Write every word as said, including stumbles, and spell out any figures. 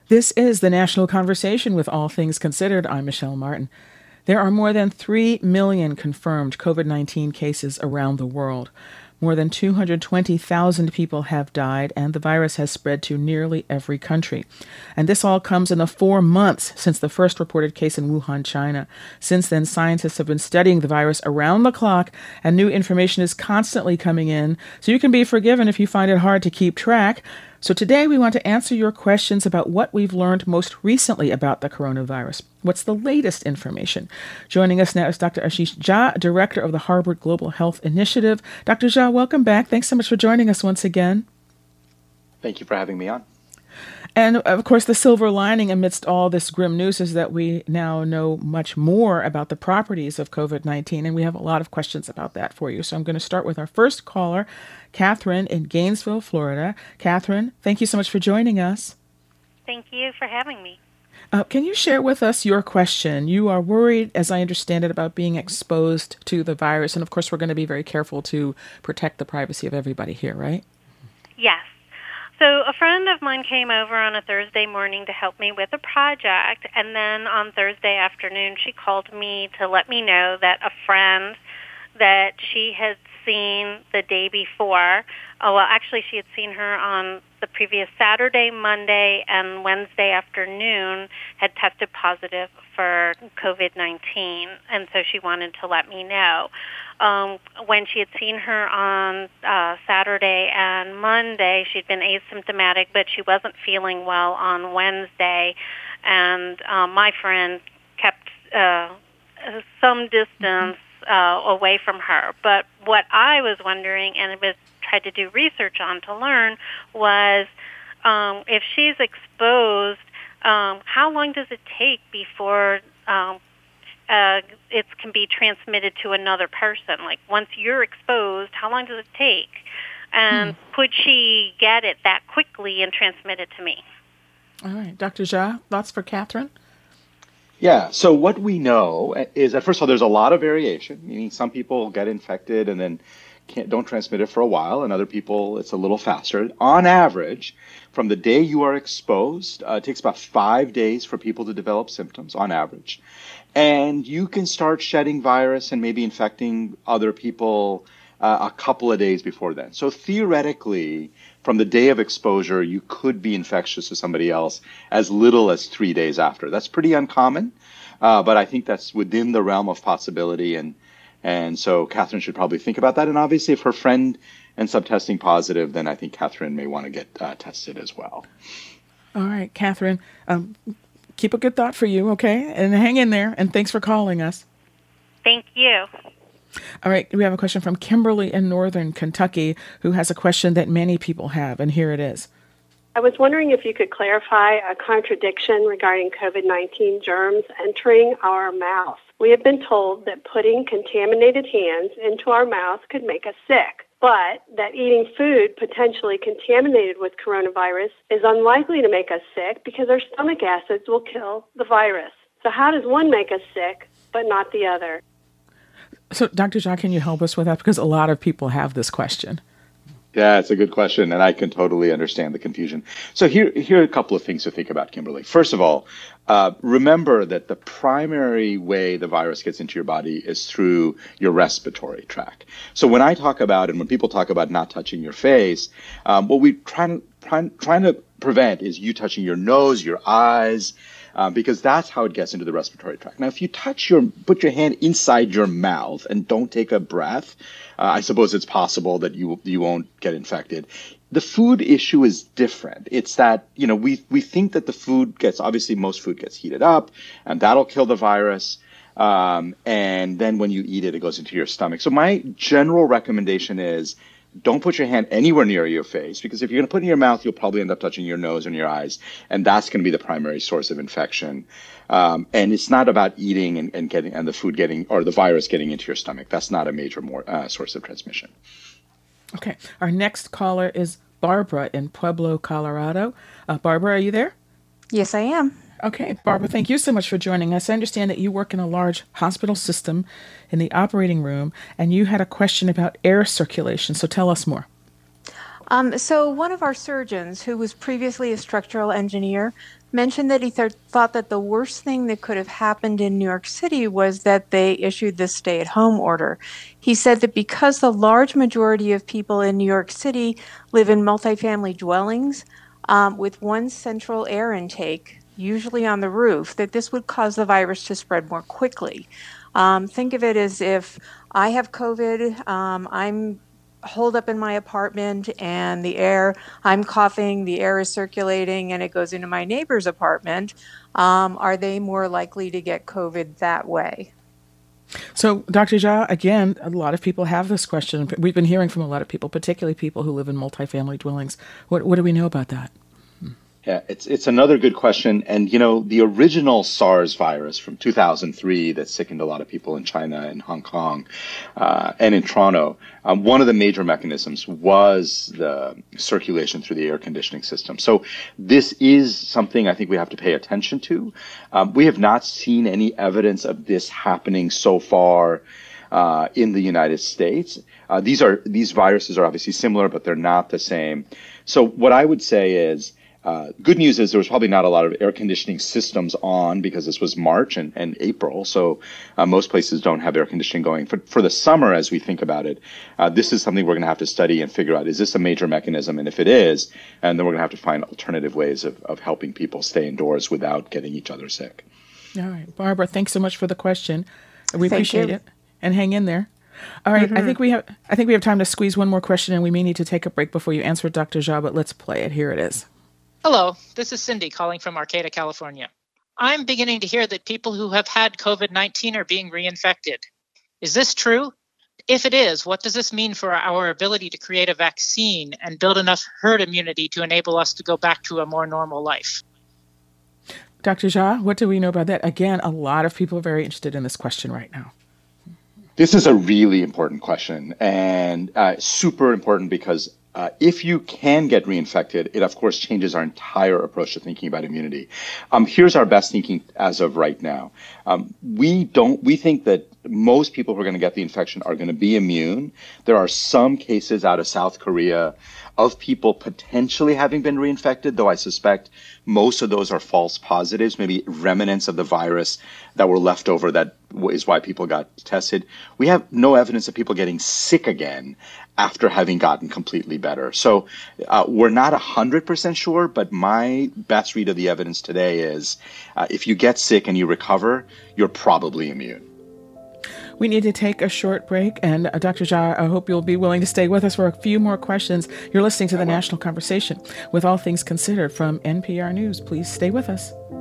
This is the National Conversation with All Things Considered. I'm Michelle Martin. There are more than three million confirmed COVID nineteen cases around the world. More than two hundred twenty thousand people have died, and the virus has spread to nearly every country. And this all comes in the four months since the first reported case in Wuhan, China. Since then, scientists have been studying the virus around the clock, and new information is constantly coming in. So you can be forgiven if you find it hard to keep track. So today we want to answer your questions about what we've learned most recently about the coronavirus. What's the latest information? Joining us now is Doctor Ashish Jha, Director of the Harvard Global Health Initiative. Doctor Jha, welcome back. Thanks so much for joining us once again. Thank you for having me on. And of course, the silver lining amidst all this grim news is that we now know much more about the properties of COVID nineteen, and we have a lot of questions about that for you. So I'm going to start with our first caller, Catherine in Gainesville, Florida. Catherine, thank you so much for joining us. Thank you for having me. Uh, can you share with us your question? You are worried, as I understand it, about being exposed to the virus. And of course, we're going to be very careful to protect the privacy of everybody here, right? Yes. So a friend of mine came over on a Thursday morning to help me with a project, and then on Thursday afternoon she called me to let me know that a friend that she had seen the day before, oh, well, actually she had seen her on the previous Saturday, Monday, and Wednesday afternoon, had tested positive for COVID nineteen, and so she wanted to let me know. Um, when she had seen her on uh, Saturday and Monday, she'd been asymptomatic, but she wasn't feeling well on Wednesday, and uh, my friend kept uh, some distance uh, away from her. But what I was wondering, and was tried to do research on to learn, was um, if she's exposed, um, how long does it take before um, Uh, it can be transmitted to another person? Like, once you're exposed, how long does it take? And hmm. could she get it that quickly and transmit it to me? All right. Doctor Jha, thoughts for Catherine? Yeah, so what we know is that, first of all, there's a lot of variation, meaning some people get infected and then can't, don't transmit it for a while, and other people, it's a little faster. On average, from the day you are exposed, uh, it takes about five days for people to develop symptoms, on average. And you can start shedding virus and maybe infecting other people uh, a couple of days before then. So theoretically, from the day of exposure, you could be infectious to somebody else as little as three days after. That's pretty uncommon, uh, but I think that's within the realm of possibility. And and so Catherine should probably think about that. And obviously, if her friend ends up testing positive, then I think Catherine may want to get uh, tested as well. All right, Catherine. Um, Keep a good thought for you, okay? And hang in there, and thanks for calling us. Thank you. All right, we have a question from Kimberly in Northern Kentucky, who has a question that many people have, and here it is. I was wondering if you could clarify a contradiction regarding COVID nineteen germs entering our mouth. We have been told that putting contaminated hands into our mouth could make us sick, but that eating food potentially contaminated with coronavirus is unlikely to make us sick because our stomach acids will kill the virus. So how does one make us sick, but not the other? So, Doctor Jha, can you help us with that? Because a lot of people have this question. Yeah, it's a good question, and I can totally understand the confusion. So here, here are a couple of things to think about, Kimberly. First of all, uh, remember that the primary way the virus gets into your body is through your respiratory tract. So when I talk about, and when people talk about not touching your face, um, what we try, try, trying to prevent is you touching your nose, your eyes, um, because that's how it gets into the respiratory tract. Now, if you touch your, put your hand inside your mouth and don't take a breath, uh, I suppose it's possible that you you won't get infected. The food issue is different. It's that, you know, we we think that the food gets, obviously most food gets heated up, and that'll kill the virus. Um, and then when you eat it, it goes into your stomach. So my general recommendation is, don't put your hand anywhere near your face, because if you're going to put it in your mouth, you'll probably end up touching your nose and your eyes, and that's going to be the primary source of infection. Um, and it's not about eating and, and getting and the food getting or the virus getting into your stomach. That's not a major more, uh, source of transmission. Okay. Our next caller is Barbara in Pueblo, Colorado. Uh, Barbara, are you there? Yes, I am. Okay, Barbara, thank you so much for joining us. I understand that you work in a large hospital system in the operating room, and you had a question about air circulation, so tell us more. Um, so one of our surgeons, who was previously a structural engineer, mentioned that he th- thought that the worst thing that could have happened in New York City was that they issued this stay-at-home order. He said that because the large majority of people in New York City live in multifamily dwellings um, with one central air intake, usually on the roof, that this would cause the virus to spread more quickly. Um, think of it as if I have COVID, um, I'm holed up in my apartment and the air, I'm coughing, the air is circulating and it goes into my neighbor's apartment. Um, are they more likely to get COVID that way? So, Doctor Jha, again, a lot of people have this question. We've been hearing from a lot of people, particularly people who live in multifamily dwellings. What, what do we know about that? Yeah, it's it's another good question. And, you know, the original SARS virus from two thousand three that sickened a lot of people in China and Hong Kong uh, and in Toronto, um, one of the major mechanisms was the circulation through the air conditioning system. So this is something I think we have to pay attention to. Um, we have not seen any evidence of this happening so far uh, in the United States. Uh, these are these viruses are obviously similar, but they're not the same. So what I would say is, Uh, good news is there was probably not a lot of air conditioning systems on because this was March and, and April. So uh, most places don't have air conditioning going. For, for the summer, as we think about it, uh, this is something we're going to have to study and figure out, is this a major mechanism? And if it is, and then we're going to have to find alternative ways of, of helping people stay indoors without getting each other sick. All right. Barbara, thanks so much for the question. We Thank appreciate you. it. And hang in there. All right. Mm-hmm. I think we have I think we have time to squeeze one more question, and we may need to take a break before you answer, Doctor Jha, but let's play it. Here it is. Hello, this is Cindy calling from Arcata, California. I'm beginning to hear that people who have had COVID nineteen are being reinfected. Is this true? If it is, what does this mean for our ability to create a vaccine and build enough herd immunity to enable us to go back to a more normal life? Doctor Jha, what do we know about that? Again, a lot of people are very interested in this question right now. This is a really important question, and uh, super important because uh, if you can get reinfected, it of course changes our entire approach to thinking about immunity. Um, here's our best thinking as of right now. Um, we don't. We think that most people who are going to get the infection are going to be immune. There are some cases out of South Korea of people potentially having been reinfected, though I suspect most of those are false positives, maybe remnants of the virus that were left over. That is why people got tested. We have no evidence of people getting sick again after having gotten completely better. So uh, we're not one hundred percent sure, but my best read of the evidence today is uh, if you get sick and you recover, you're probably immune. We need to take a short break, and uh, Doctor Jha, I hope you'll be willing to stay with us for a few more questions. You're listening to the National Conversation with All Things Considered from N P R News. Please stay with us.